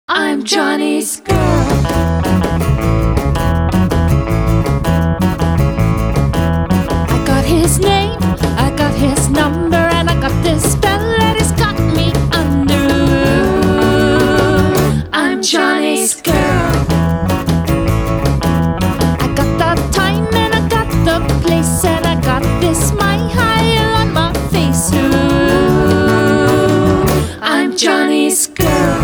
I'm Johnny's girl. I got his name, I got his number, and I got this spell that has got me under. I'm Johnny's girl. I got the time and I got the place, and I got this smile on my face. I'm Johnny's girl.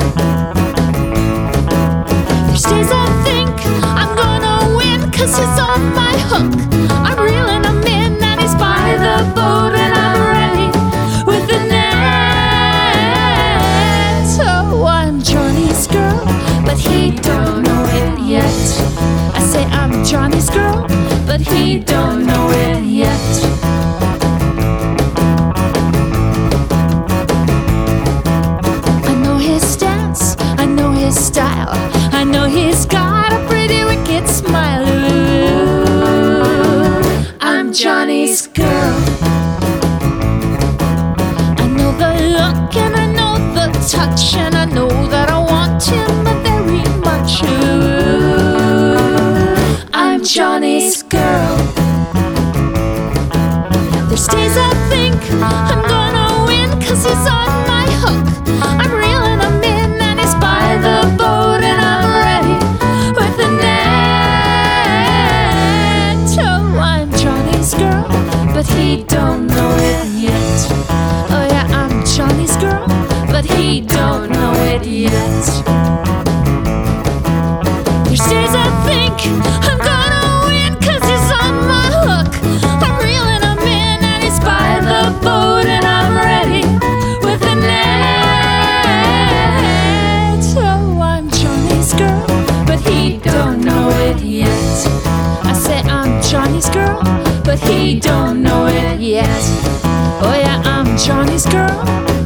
There's days I think I'm gonna win, 'cause he's on my hook. I'm reeling him in, and he's by the boat, and I'm ready with the net. Oh, I'm Johnny's girl, but he don't know it yet. I say I'm Johnny's girl, but he don't know it yet. I know his stance, I know his style, I know he's got a pretty wicked smile. I'm Johnny's girl. I know the look and I know the touch, and I know that I want him very much. I'm Johnny's girl. There's days I think I'm gonna win, 'cause he's on my hook. I'm reeling him in, and he's by the boat, and I'm ready with the net. Oh, I'm Johnny's girl, but he don't know it yet. Oh yeah, I'm Johnny's girl, but he don't know it yet. There's days I think I'm gonna win, 'cause he's on my hook. I'm reeling him in, and he's by the boat, and I'm ready with the net. Oh, I'm Johnny's girl, but he don't know it yet. I say I'm Johnny's girl, but he don't know it yet. Oh yeah, I'm Johnny's girl,